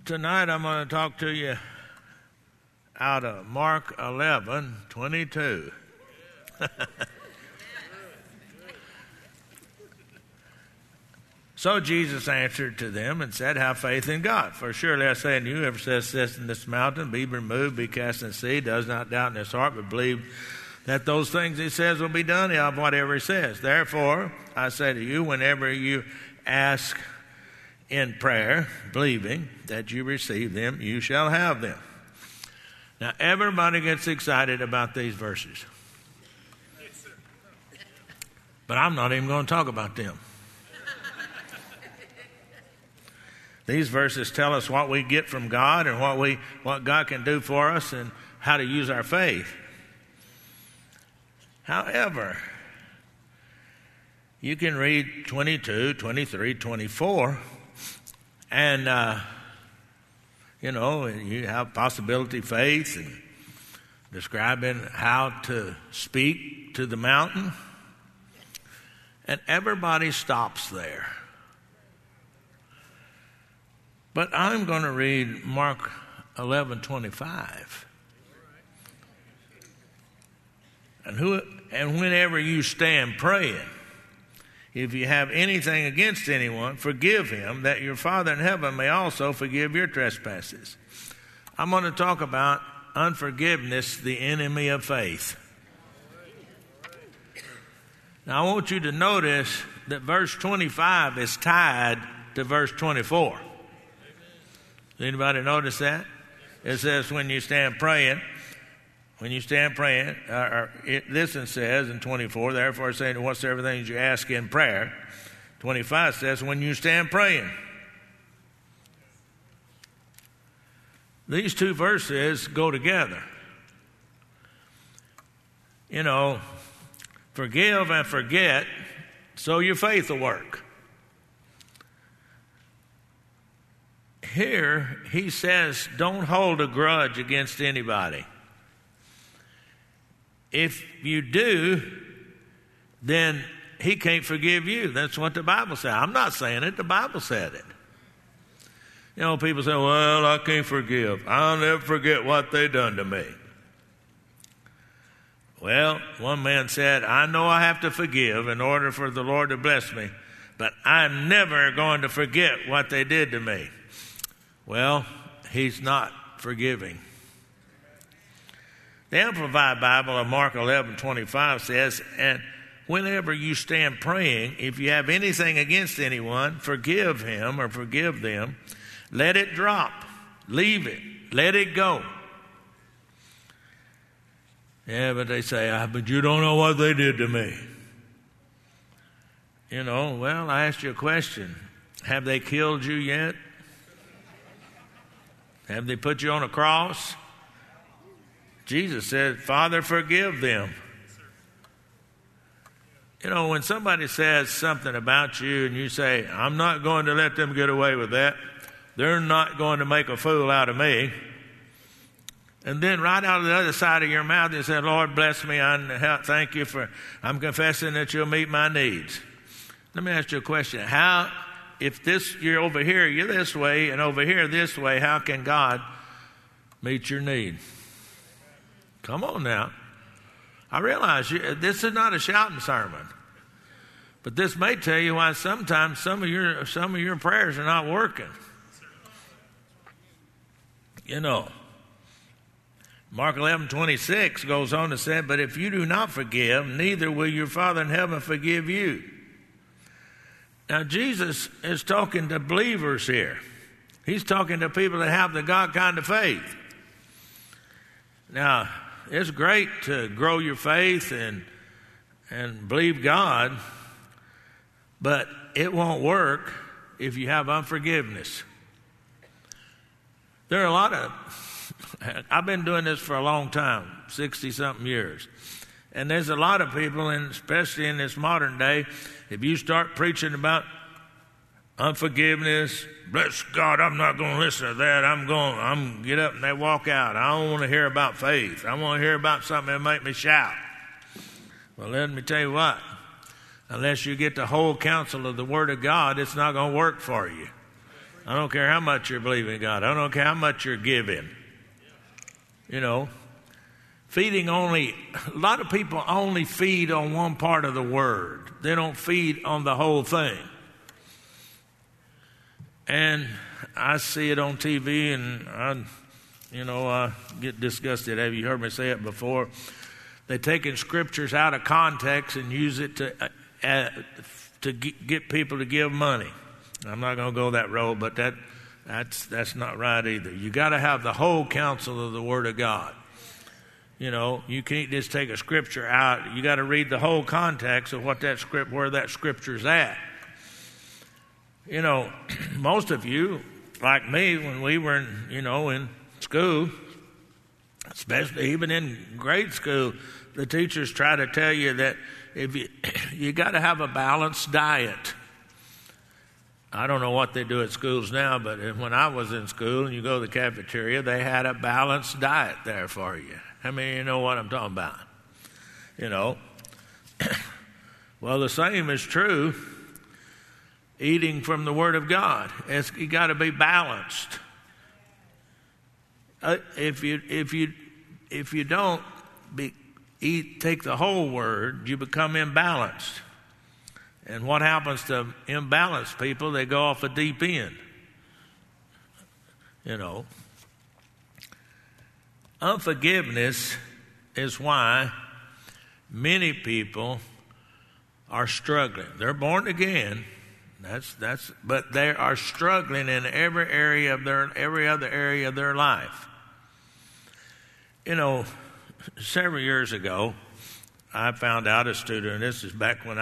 Tonight I'm going to talk to you out of Mark 11:22. So Jesus answered to them and said, have faith in God. For surely I say unto you, whoever says this in this mountain, be removed, be cast in the sea, does not doubt in his heart, but believe that those things he says will be done of whatever he says. Therefore, I say to you, whenever you ask in prayer, believing that you receive them, you shall have them. Now, everybody gets excited about these verses. But I'm not even going to talk about them. These verses tell us what we get from God and what God can do for us and how to use our faith. However, you can read 22, 23, 24, and, you have possibility faith and describing how to speak to the mountain, and everybody stops there. But I'm going to read Mark 11:25. And whenever you stand praying, if you have anything against anyone, forgive him, that your Father in heaven may also forgive your trespasses. I'm going to talk about unforgiveness, the enemy of faith. Now, I want you to notice that verse 25 is tied to verse 24. Anybody notice that? It says when you stand praying, this one says in 24, therefore saying whatsoever things you ask in prayer. 25 says when you stand praying. These two verses go together. Forgive and forget so your faith will work. Here he says don't hold a grudge against anybody. If you do, then he can't forgive you. That's what the Bible said. I'm not saying it. The Bible said it. People say, well, I can't forgive. I'll never forget what they done to me. Well, one man said, I know I have to forgive in order for the Lord to bless me, but I'm never going to forget what they did to me. Well, he's not forgiving. The Amplified Bible of Mark 11:25 says, and whenever you stand praying, if you have anything against anyone, forgive him or forgive them. Let it drop. Leave it. Let it go. Yeah, but they say, but you don't know what they did to me. Well, I asked you a question. Have they killed you yet? Have they put you on a cross? Jesus said, Father, forgive them. When somebody says something about you and you say, I'm not going to let them get away with that. They're not going to make a fool out of me. And then right out of the other side of your mouth, you say, Lord, bless me. Thank you I'm confessing that you'll meet my needs. Let me ask you a question. If you're over here, you're this way, and over here this way, how can God meet your need? Come on now. I realize this is not a shouting sermon, but this may tell you why sometimes some of your prayers are not working. Mark 11:26 goes on to say, but if you do not forgive, neither will your Father in heaven forgive you. Now, Jesus is talking to believers here. He's talking to people that have the God kind of faith. Now, it's great to grow your faith and believe God, but it won't work if you have unforgiveness. There are I've been doing this for a long time, 60-something years. And there's a lot of people, and especially in this modern day, if you start preaching about unforgiveness, bless God, I'm not going to listen to that. I'm get up and they walk out. I don't want to hear about faith. I want to hear about something that make me shout. Well, let me tell you what. Unless you get the whole counsel of the Word of God, it's not going to work for you. I don't care how much you're believing God. I don't care how much you're giving. You know, feeding only, a lot of people only feed on one part of the Word. They don't feed on the whole thing. And I see it on TV, and I get disgusted. Have you heard me say it before? They're taking scriptures out of context and use it to get people to give money. I'm not going to go that road, but that's not right either. You got to have the whole counsel of the Word of God. You know, you can't just take a scripture out. You got to read the whole context of where that scripture's at. You know, most of you, like me, when we were in school, especially even in grade school, the teachers try to tell you that if you got to have a balanced diet. I don't know what they do at schools now, but when I was in school and you go to the cafeteria, they had a balanced diet there for you. How many of you know what I'm talking about? You know. Well, the same is true eating from the Word of God. You got to be balanced. If you don't take the whole Word, you become imbalanced. And what happens to imbalanced people? They go off a deep end. You know. Unforgiveness is why many people are struggling. They're born again. But they are struggling in every other area of their life. You know, several years ago, I found out a student, and this is back when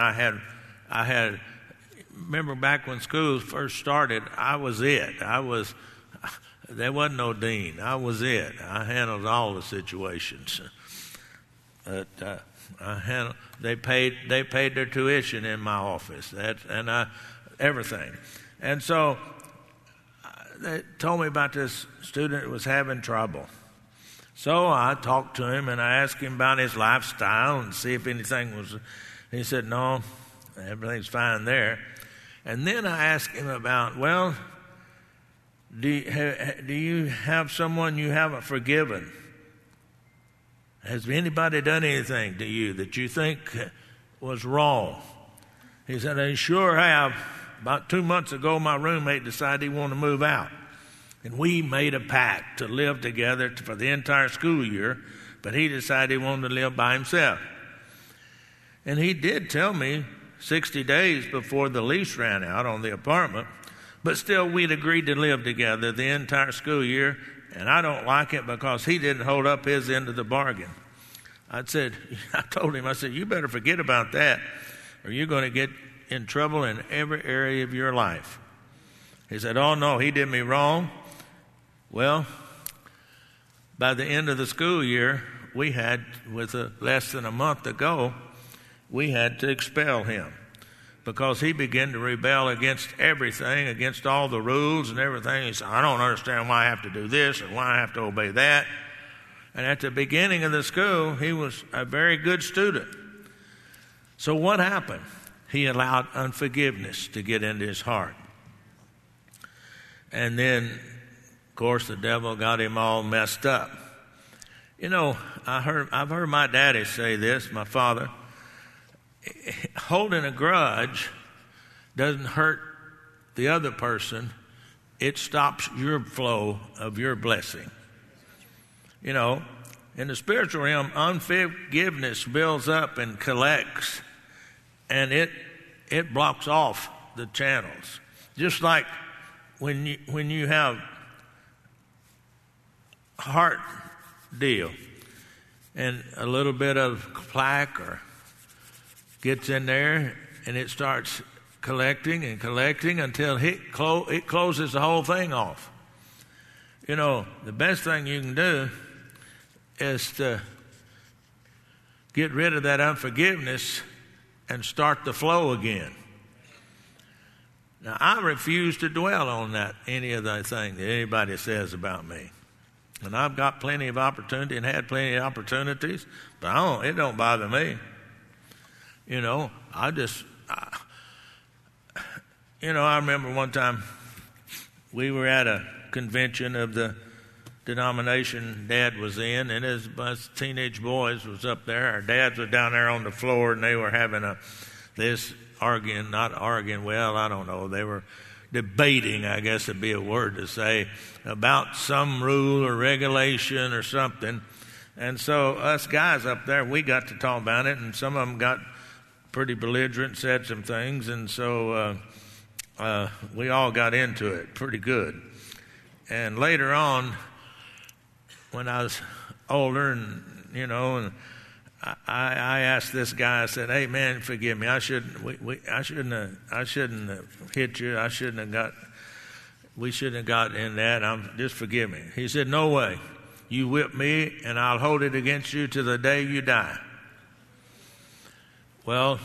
remember back when schools first started, I was it. There wasn't no dean. I was it. I handled all the situations. But they paid their tuition in my office. Everything. And so they told me about this student that was having trouble. So I talked to him and I asked him about his lifestyle and see if anything was. He said, no, everything's fine there. And then I asked him about, well, do you have someone you haven't forgiven? Has anybody done anything to you that you think was wrong? He said, I sure have. About 2 months ago, my roommate decided he wanted to move out. And we made a pact to live together for the entire school year, but he decided he wanted to live by himself. And he did tell me 60 days before the lease ran out on the apartment, but still we'd agreed to live together the entire school year, and I don't like it because he didn't hold up his end of the bargain. I told him, you better forget about that, or you're going to get in trouble in every area of your life. He said, oh no, he did me wrong. Well, by the end of the school year, less than a month to go, we had to expel him because he began to rebel against everything, against all the rules and everything. He said, I don't understand why I have to do this or why I have to obey that. And at the beginning of the school, he was a very good student. So what happened? He allowed unforgiveness to get into his heart. And then, of course, the devil got him all messed up. You know, I've heard my daddy say this, my father. Holding a grudge doesn't hurt the other person. It stops your flow of your blessing. You know, in the spiritual realm, unforgiveness builds up and collects, and it blocks off the channels. Just like when you have heart deal and a little bit of plaque or gets in there and it starts collecting and collecting until it closes the whole thing off. You know, the best thing you can do is to get rid of that unforgiveness and start the flow again. Now, I refuse to dwell on any of that thing that anybody says about me. And I've got plenty of opportunity and had plenty of opportunities, but it don't bother me. You know, I remember one time we were at a convention of the denomination Dad was in, and us teenage boys was up there. Our dads were down there on the floor, and they were having I don't know. They were debating, I guess would be a word to say, about some rule or regulation or something. And so us guys up there, we got to talk about it, and some of them got pretty belligerent, said some things, and so we all got into it pretty good. And later on, when I was older, and I asked this guy, I said, "Hey man, forgive me. I shouldn't have hit you. We shouldn't have got in that. Just forgive me." He said, "No way. You whip me, and I'll hold it against you to the day you die." Well,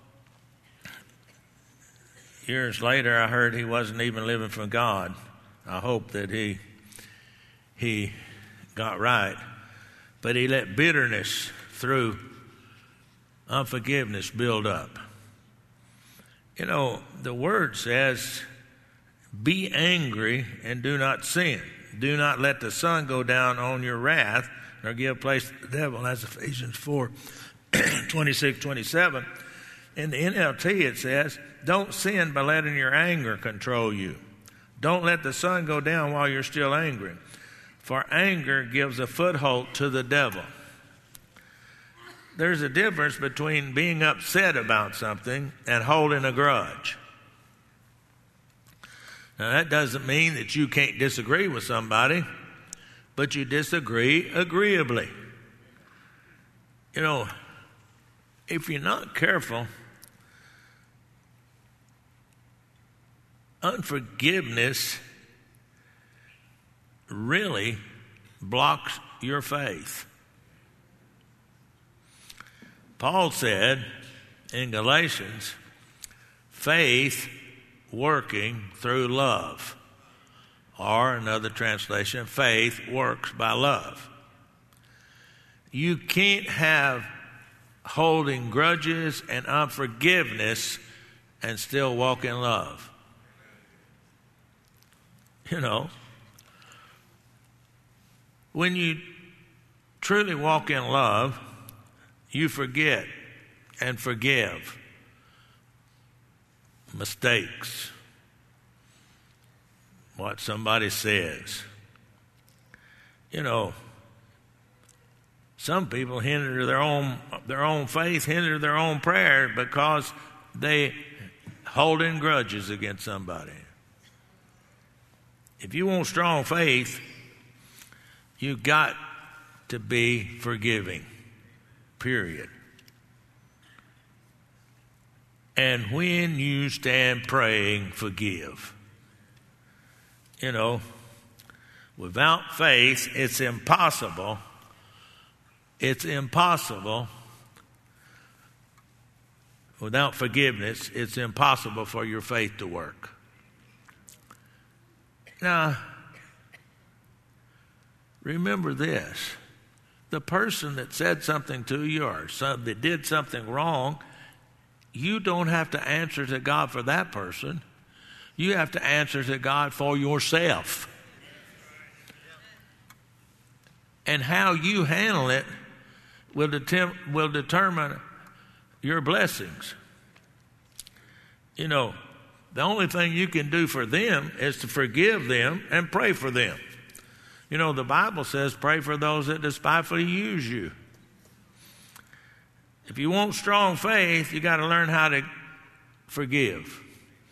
years later, I heard he wasn't even living for God. I hope that he got right. But he let bitterness through unforgiveness build up. The word says, "Be angry and do not sin. Do not let the sun go down on your wrath, nor give place to the devil." That's Ephesians 4, 26, 27. In the NLT it says, "Don't sin by letting your anger control you. Don't let the sun go down while you're still angry. For anger gives a foothold to the devil." There's a difference between being upset about something and holding a grudge. Now, that doesn't mean that you can't disagree with somebody, but you disagree agreeably. If you're not careful, unforgiveness really blocks your faith. Paul said in Galatians, faith working through love. Or another translation, faith works by love. You can't have holding grudges and unforgiveness and still walk in love. When you truly walk in love, you forget and forgive mistakes, what somebody says. Some people hinder their own faith, hinder their own prayer because they holding grudges against somebody. If you want strong faith, you've got to be forgiving. Period. And when you stand praying, forgive. Without faith, it's impossible. It's impossible. Without forgiveness, it's impossible for your faith to work. Now, remember this. The person that said something to you or that did something wrong, you don't have to answer to God for that person. You have to answer to God for yourself. And how you handle it will determine your blessings. The only thing you can do for them is to forgive them and pray for them. The Bible says, pray for those that despitefully use you. If you want strong faith, you got to learn how to forgive.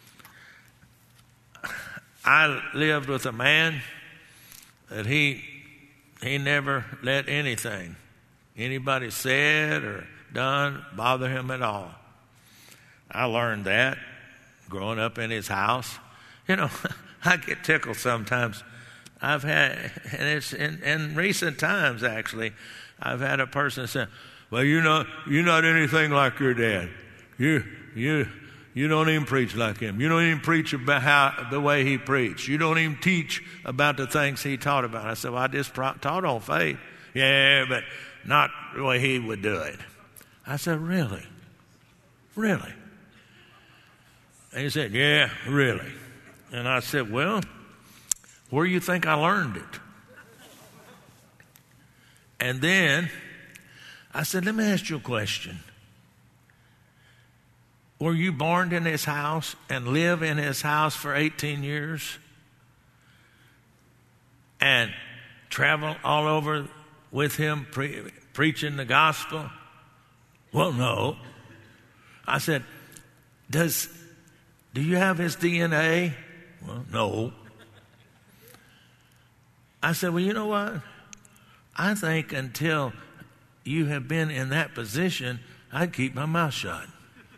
I lived with a man that he never let anything anybody said or done bother him at all. I learned that growing up in his house. I get tickled sometimes. I've had, and it's in recent times actually, I've had a person say, "Well, you're not anything like your dad. You don't even preach like him. You don't even preach about the way he preached. You don't even teach about the things he taught about." I said, "Well, I just taught on faith." "Yeah, but not the way he would do it." I said, "Really? Really?" And he said, "Yeah, really." And I said, "Well, Where do you think I learned it? And then I said, let me ask you a question. Were you born in his house and live in his house for 18 years? And travel all over with him preaching the gospel? Well, no. I said, do you have his DNA? Well, no. I said, well, you know what? I think until you have been in that position, I'd keep my mouth shut.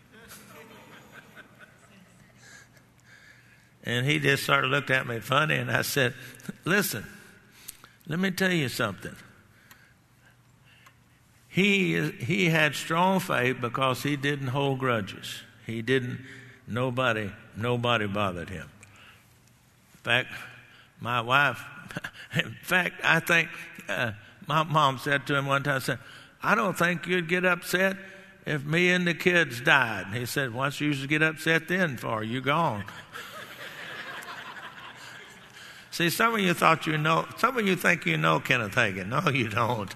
And he just sort of looked at me funny, and I said, listen, let me tell you something. He had strong faith because he didn't hold grudges. He didn't, nobody bothered him. In fact, my wife, I think my mom said to him one time, I don't think you'd get upset if me and the kids died. And he said, what's you get upset then for? You gone. See, some of you think you know Kenneth Hagin. No, you don't.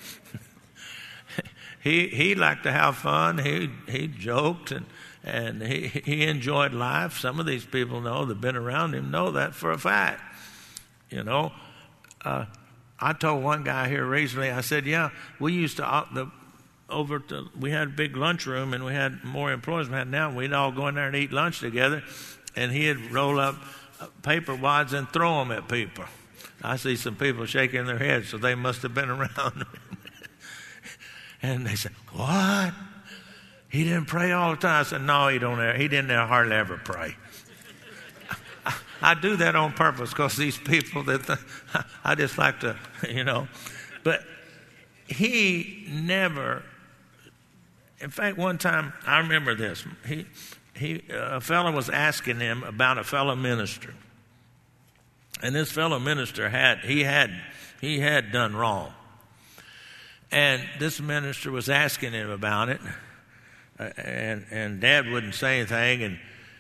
He liked to have fun. He joked and he enjoyed life. Some of these people that've been around him know that for a fact. You know, I told one guy here recently, I said, yeah, we used to, we had a big lunchroom and we had more employees than we had now. We'd all go in there and eat lunch together, and he'd roll up paper wads and throw them at people. I see some people shaking their heads, so they must have been around. And they said, what? He didn't pray all the time. I said, no, he didn't hardly ever pray. I do that on purpose because these people I just like to, But he never, in fact, one time, I remember this. A fellow was asking him about a fellow minister. And this fellow minister he had done wrong. And this minister was asking him about it. And Dad wouldn't say anything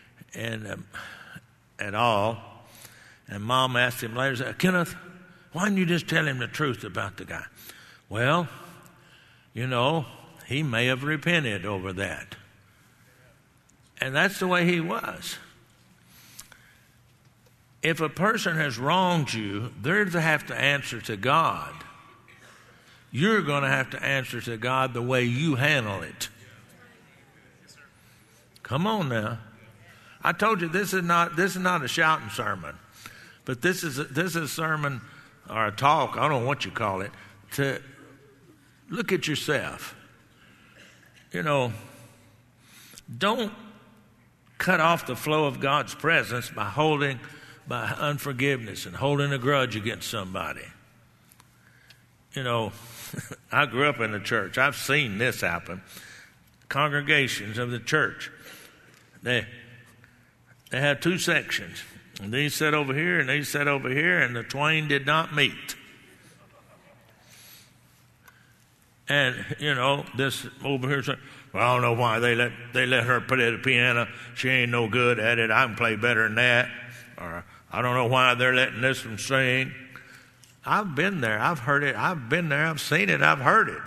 at all. And Mom asked him later, Kenneth, why didn't you just tell him the truth about the guy? Well, he may have repented over that. And that's the way he was. If a person has wronged you, they're to have to answer to God. You're going to have to answer to God the way you handle it. Come on now. I told you this is not a shouting sermon, but this is a sermon or a talk, I don't know what you call it, to look at yourself. Don't cut off the flow of God's presence by unforgiveness and holding a grudge against somebody. I grew up in the church. I've seen this happen. Congregations of the church, they had two sections. And these sat over here and these sat over here, and the twain did not meet. And, this over here said, well, I don't know why they let her play the piano. She ain't no good at it. I can play better than that. Or I don't know why they're letting this one sing. I've been there. I've heard it. I've been there. I've seen it. I've heard it.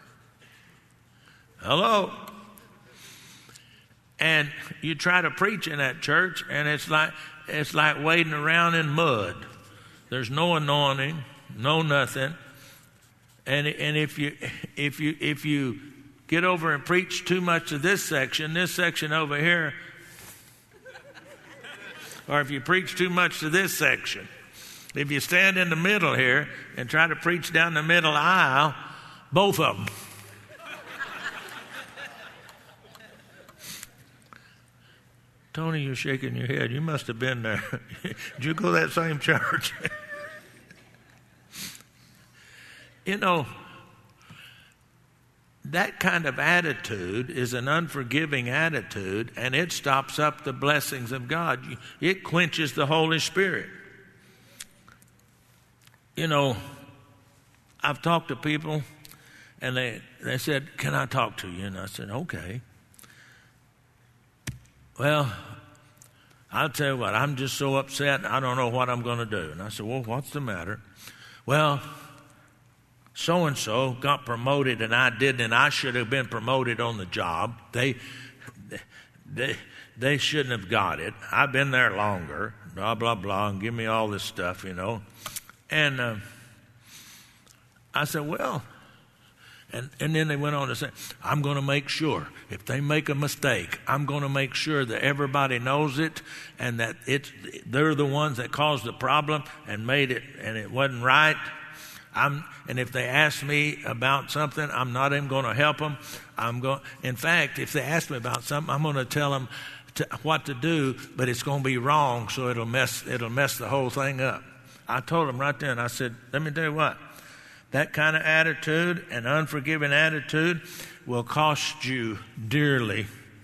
Hello? And you try to preach in that church, and it's like wading around in mud. There's no anointing, no nothing. And if you get over and preach too much of this section over here, or if you preach too much to this section, if you stand in the middle here and try to preach down the middle aisle, both of them. Tony, you're shaking your head. You must have been there. Did you go to that same church? That kind of attitude is an unforgiving attitude, and it stops up the blessings of God. It quenches the Holy Spirit. I've talked to people, and they said, can I talk to you? And I said, okay. Well, I'll tell you what, I'm just so upset, I don't know what I'm going to do. And I said, well, what's the matter? Well, so-and-so got promoted and I didn't, and I should have been promoted on the job. They shouldn't have got it. I've been there longer, blah, blah, blah, and give me all this stuff, you know. And I said, well, and then they went on to say, I'm going to make sure if they make a mistake, I'm going to make sure that everybody knows it and that they're the ones that caused the problem and made it, and it wasn't right. And if they ask me about something, I'm not even going to help them. In fact, if they ask me about something, I'm going to tell them what to do, but it's going to be wrong, so it'll mess the whole thing up. I told them right then, I said, let me tell you what, that kind of attitude, an unforgiving attitude, will cost you dearly.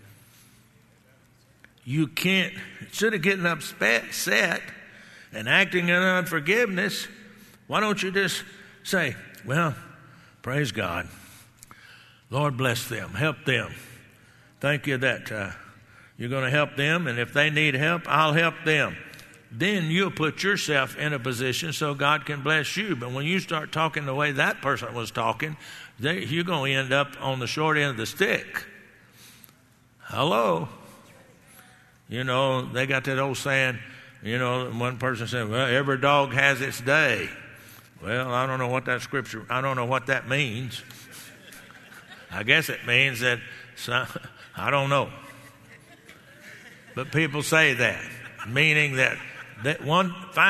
You can't, instead of getting upset and acting in unforgiveness, why don't you just say, well, praise God. Lord bless them. Help them. Thank you that you're going to help them, and if they need help, I'll help them. Then you'll put yourself in a position so God can bless you. But when you start talking the way that person was talking, you're going to end up on the short end of the stick. Hello? You know, they got that old saying, you know, one person said, well, every dog has its day. Well, I don't know what that means. I guess it means that, I don't know. But people say that, meaning that they'll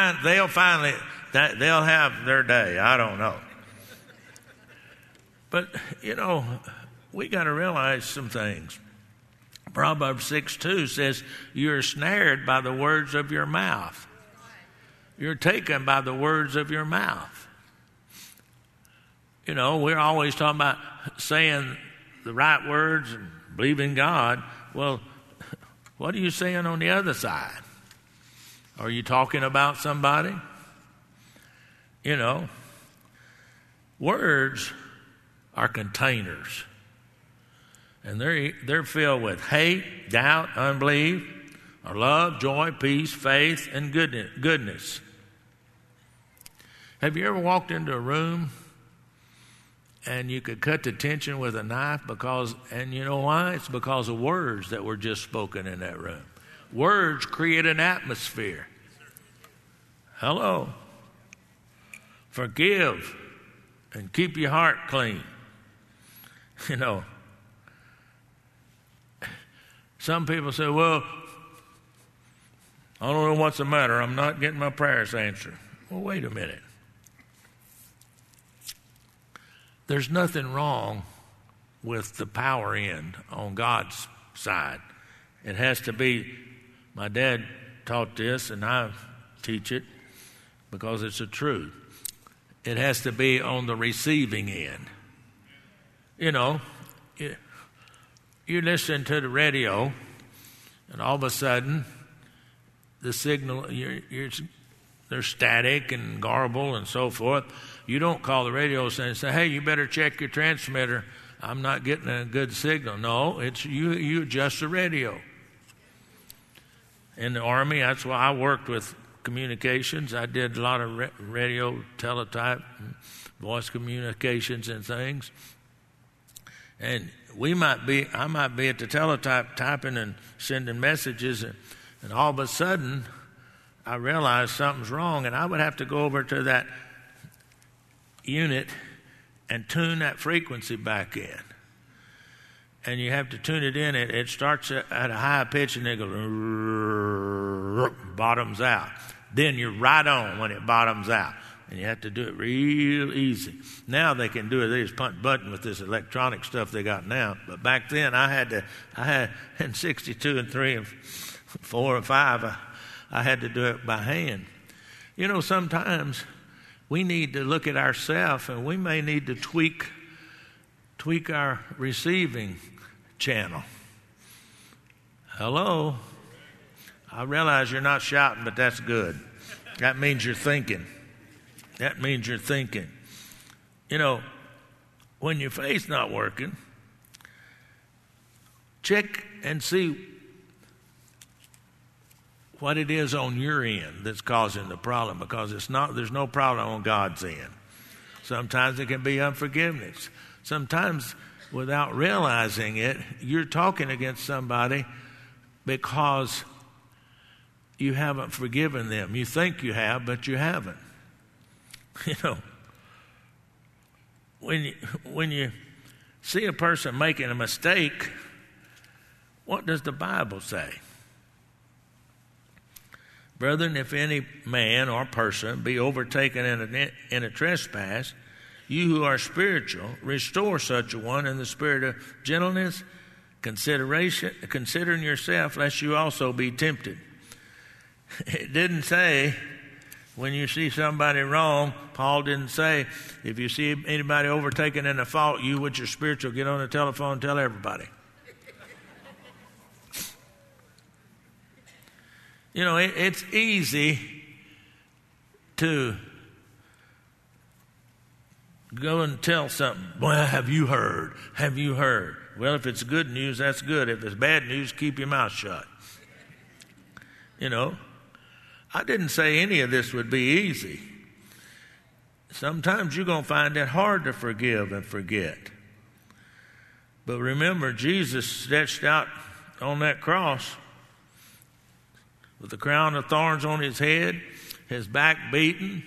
have their day. I don't know. But, you know, we got to realize some things. Proverbs 6:2 says, you're snared by the words of your mouth. You're taken by the words of your mouth. You know, we're always talking about saying the right words and believing God. Well, what are you saying on the other side? Are you talking about somebody? You know, words are containers. And they're filled with hate, doubt, unbelief, or love, joy, peace, faith, and goodness. Have you ever walked into a room and you could cut the tension with a knife and you know why? It's because of words that were just spoken in that room. Words create an atmosphere. Hello. Forgive and keep your heart clean. You know, some people say, well, I don't know what's the matter. I'm not getting my prayers answered. Well, wait a minute. There's nothing wrong with the power end on God's side. It has to be, my dad taught this and I teach it because it's the truth. It has to be on the receiving end. You know, you listen to the radio and all of a sudden the signal, there's static and garble and so forth. You don't call the radio and say, hey, you better check your transmitter. I'm not getting a good signal. No, it's you adjust the radio. In the Army, that's why I worked with communications. I did a lot of radio, teletype, voice communications and things. And I might be at the teletype typing and sending messages, and all of a sudden I realized something's wrong, and I would have to go over to that unit and tune that frequency back in. And you have to tune it in. It starts at a high pitch and it goes, bottoms out. Then you're right on when it bottoms out. And you have to do it real easy. Now they can do it. They just punch button with this electronic stuff they got now. But back then I had in 62 and 3 and 4 and 5, I had to do it by hand. You know, sometimes we need to look at ourselves, and we may need to tweak our receiving channel. Hello? I realize you're not shouting, but that's good. That means you're thinking. That means you're thinking. You know, when your faith's not working, check and see what it is on your end that's causing the problem, because there's no problem on God's end. Sometimes it can be unforgiveness. Sometimes, without realizing it, you're talking against somebody because you haven't forgiven them. You think you have, but you haven't. You know, when you see a person making a mistake, what does the Bible say? Brethren, if any man or person be overtaken in a trespass, you who are spiritual, restore such a one in the spirit of gentleness, considering yourself, lest you also be tempted. It didn't say, when you see somebody wrong, Paul didn't say, if you see anybody overtaken in a fault, you which are spiritual, get on the telephone and tell everybody. You know, it's easy to go and tell something. Well, have you heard? Have you heard? Well, if it's good news, that's good. If it's bad news, keep your mouth shut. You know, I didn't say any of this would be easy. Sometimes you're going to find it hard to forgive and forget. But remember, Jesus stretched out on that cross with the crown of thorns on his head, his back beaten,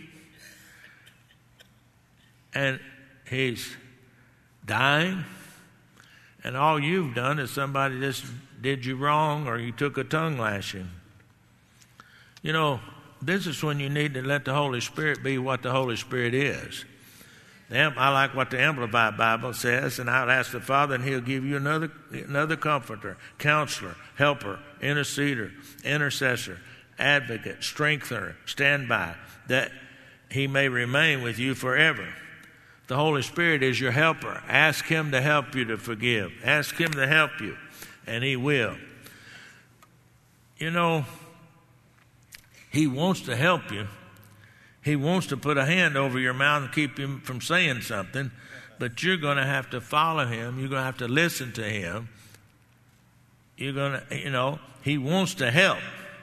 and he's dying. And all you've done is somebody just did you wrong, or you took a tongue lashing. You know, this is when you need to let the Holy Spirit be what the Holy Spirit is. I like what the Amplified Bible says, and I'll ask the Father, and he'll give you another comforter, counselor, helper, interceder, intercessor, advocate, strengthener, standby, that he may remain with you forever. The Holy Spirit is your helper. Ask him to help you to forgive. Ask him to help you, and he will. You know, he wants to help you. He wants to put a hand over your mouth and keep you from saying something, but you're going to have to follow him. You're going to have to listen to him. You're going to, you know, he wants to help,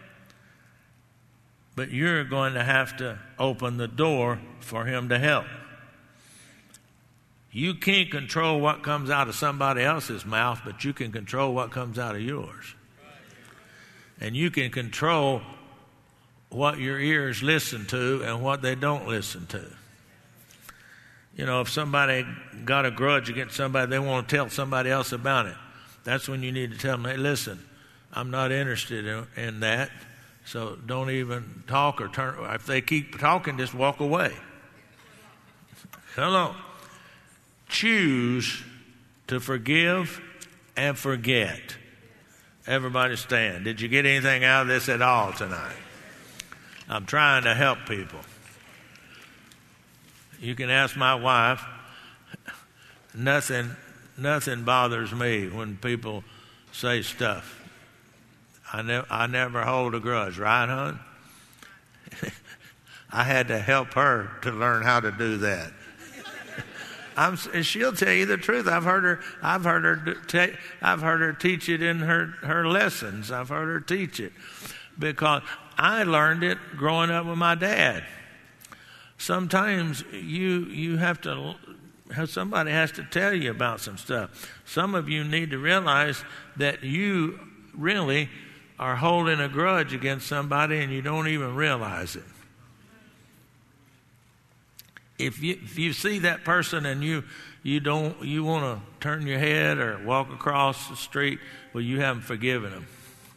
but you're going to have to open the door for him to help. You can't control what comes out of somebody else's mouth, but you can control what comes out of yours. And you can control what your ears listen to and what they don't listen to. You know, if somebody got a grudge against somebody, they want to tell somebody else about it. That's when you need to tell them, hey, listen, I'm not interested in that, so don't even talk or turn. If they keep talking, just walk away. Hello. Choose to forgive and forget. Everybody stand. Did you get anything out of this at all tonight? I'm trying to help people. You can ask my wife. Nothing bothers me when people say stuff. I never hold a grudge, right, hon? I had to help her to learn how to do that. She'll tell you the truth. I've heard her teach it in her lessons. I've heard her teach it because I learned it growing up with my dad. Sometimes you have to have somebody has to tell you about some stuff. Some of you need to realize that you really are holding a grudge against somebody and you don't even realize it. If you see that person and you want to turn your head or walk across the street, well, you haven't forgiven them.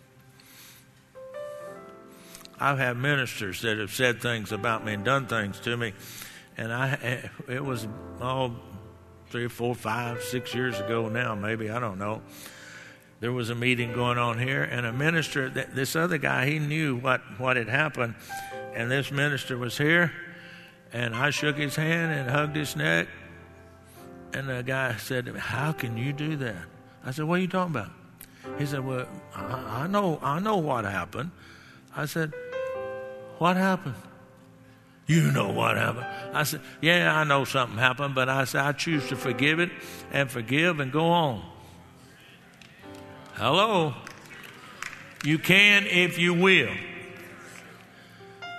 I've had ministers that have said things about me and done things to me, and it was 3 or 4, 5, 6 years ago now, maybe, I don't know. There was a meeting going on here, and a minister, this other guy, he knew what had happened, and this minister was here, and I shook his hand and hugged his neck, and the guy said to me, "How can you do that?" I said, "What are you talking about?" He said, "Well, I know what happened." I said, "What happened?" "You know what happened." I said, "Yeah, I know something happened, but I said I choose to forgive it and forgive and go on." Hello? You can if you will.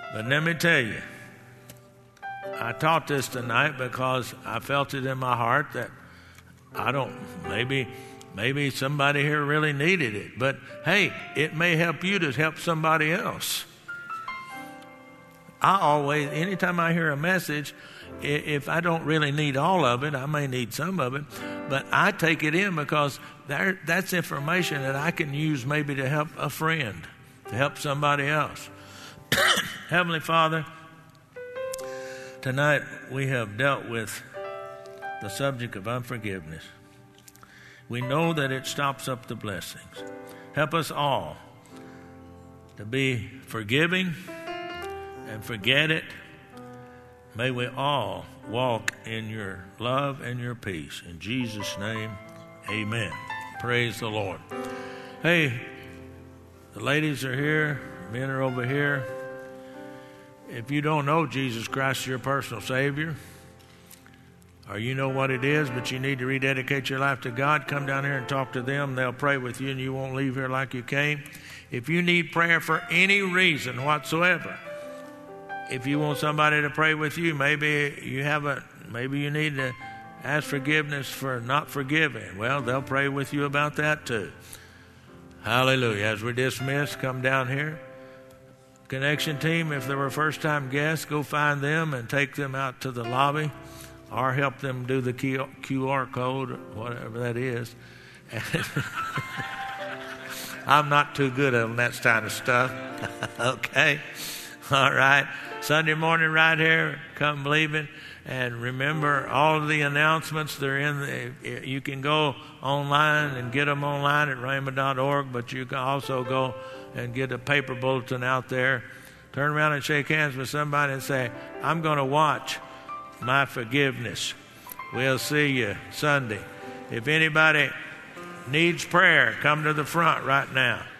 But let me tell you, I taught this tonight because I felt it in my heart that maybe somebody here really needed it. But hey, it may help you to help somebody else. Anytime I hear a message, if I don't really need all of it, I may need some of it, but I take it in because that's information that I can use maybe to help a friend, to help somebody else. Heavenly Father, tonight we have dealt with the subject of unforgiveness. We know that it stops up the blessings. Help us all to be forgiving and forget it. May we all walk in your love and your peace. In Jesus' name, amen. Praise the Lord. Hey, the ladies are here, men are over here. If you don't know Jesus Christ as your personal Savior, or you know what it is, but you need to rededicate your life to God, come down here and talk to them. They'll pray with you and you won't leave here like you came. If you need prayer for any reason whatsoever, if you want somebody to pray with you, maybe you need to ask forgiveness for not forgiving. Well, they'll pray with you about that too. Hallelujah. As we're dismissed, come down here. Connection team, if they were first-time guests, go find them and take them out to the lobby or help them do the QR code, or whatever that is. I'm not too good on that kind of stuff. Okay? All right. Sunday morning right here, come believing. And remember, all of the announcements, they're you can go online and get them online at rhema.org, but you can also go and get a paper bulletin out there. Turn around and shake hands with somebody and say, I'm going to watch my forgiveness. We'll see you Sunday. If anybody needs prayer, come to the front right now.